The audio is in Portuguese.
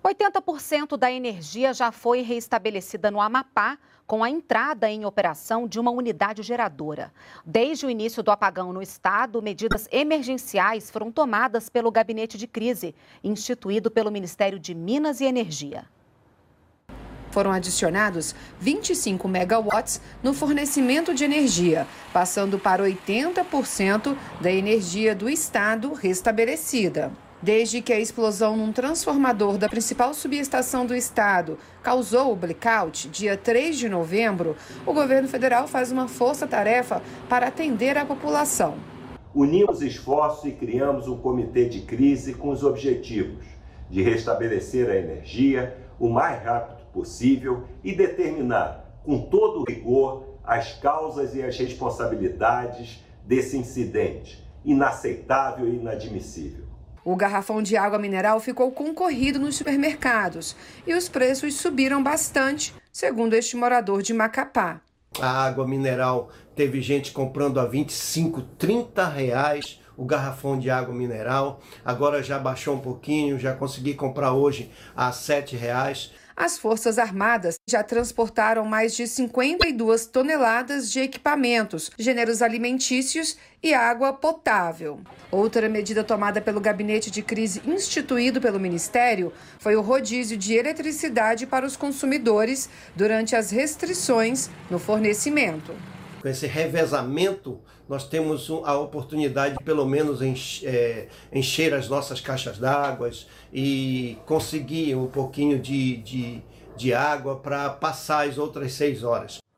80% da energia já foi reestabelecida no Amapá, com a entrada em operação de uma unidade geradora. Desde o início do apagão no estado, medidas emergenciais foram tomadas pelo Gabinete de Crise, instituído pelo Ministério de Minas e Energia. Foram adicionados 25 megawatts no fornecimento de energia, passando para 80% da energia do estado restabelecida. Desde que a explosão num transformador da principal subestação do estado causou o blackout, dia 3 de novembro, o governo federal faz uma força-tarefa para atender a população. Unimos esforços e criamos um comitê de crise com os objetivos de restabelecer a energia o mais rápido possível e determinar com todo o rigor as causas e as responsabilidades desse incidente inaceitável e inadmissível. O garrafão de água mineral ficou concorrido nos supermercados e os preços subiram bastante, segundo este morador de Macapá. A água mineral teve gente comprando a 25, 30 reais o garrafão de água mineral. Agora já baixou um pouquinho, já consegui comprar hoje a 7 reais. As Forças Armadas já transportaram mais de 52 toneladas de equipamentos, gêneros alimentícios e água potável. Outra medida tomada pelo Gabinete de Crise instituído pelo Ministério foi o rodízio de eletricidade para os consumidores durante as restrições no fornecimento. Com esse revezamento, nós temos a oportunidade de, pelo menos, encher as nossas caixas d'água e conseguir um pouquinho de água para passar as outras 6 horas.